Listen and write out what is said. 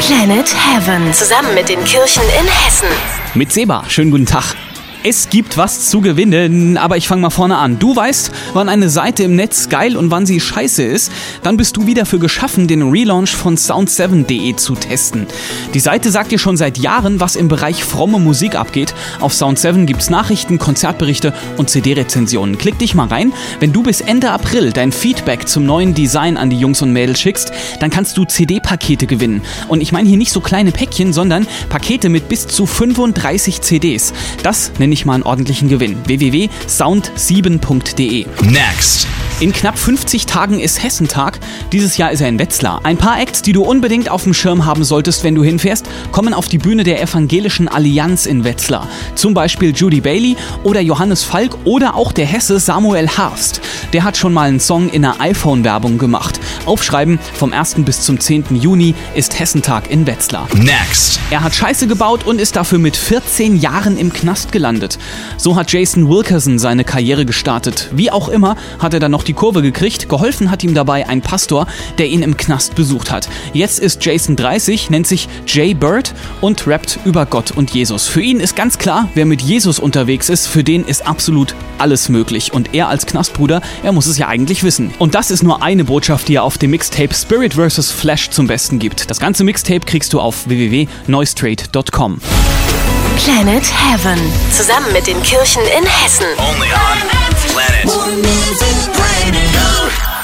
Planet Heaven. Zusammen mit den Kirchen in Hessen. Mit Seba, schönen guten Tag. Es gibt was zu gewinnen, aber ich fange mal vorne an. Du weißt, wann eine Seite im Netz geil und wann sie scheiße ist, dann bist du wieder dafür geschaffen, den Relaunch von sound7.de zu testen. Die Seite sagt dir schon seit Jahren, was im Bereich fromme Musik abgeht. Auf Sound7 gibt's Nachrichten, Konzertberichte und CD-Rezensionen. Klick dich mal rein. Wenn du bis Ende April dein Feedback zum neuen Design an die Jungs und Mädels schickst, dann kannst du CD-Pakete gewinnen. Und ich meine hier nicht so kleine Päckchen, sondern Pakete mit bis zu 35 CDs. Das nenne ich mal einen ordentlichen Gewinn. www.sound7.de. Next. In knapp 50 Tagen ist Hessentag. Dieses Jahr ist er in Wetzlar. Ein paar Acts, die du unbedingt auf dem Schirm haben solltest, wenn du hinfährst, kommen auf die Bühne der Evangelischen Allianz in Wetzlar. Zum Beispiel Judy Bailey oder Johannes Falk oder auch der Hesse Samuel Harfst. Der hat schon mal einen Song in einer iPhone-Werbung gemacht. Aufschreiben, vom 1. bis zum 10. Juni ist Hessentag in Wetzlar. Next. Er hat Scheiße gebaut und ist dafür mit 14 Jahren im Knast gelandet. So hat Jason Wilkerson seine Karriere gestartet. Wie auch immer hat er dann noch die Kurve gekriegt. Geholfen hat ihm dabei ein Pastor, der ihn im Knast besucht hat. Jetzt ist Jason 30, nennt sich Jay Bird und rappt über Gott und Jesus. Für ihn ist ganz klar, wer mit Jesus unterwegs ist, für den ist absolut alles möglich. Und er als Knastbruder, er muss es ja eigentlich wissen. Und das ist nur eine Botschaft, die er auf dem Mixtape Spirit vs. Flesh zum Besten gibt. Das ganze Mixtape kriegst du auf www.noistrade.com. Planet Heaven. Zusammen mit den Kirchen in Hessen. Only on Planet.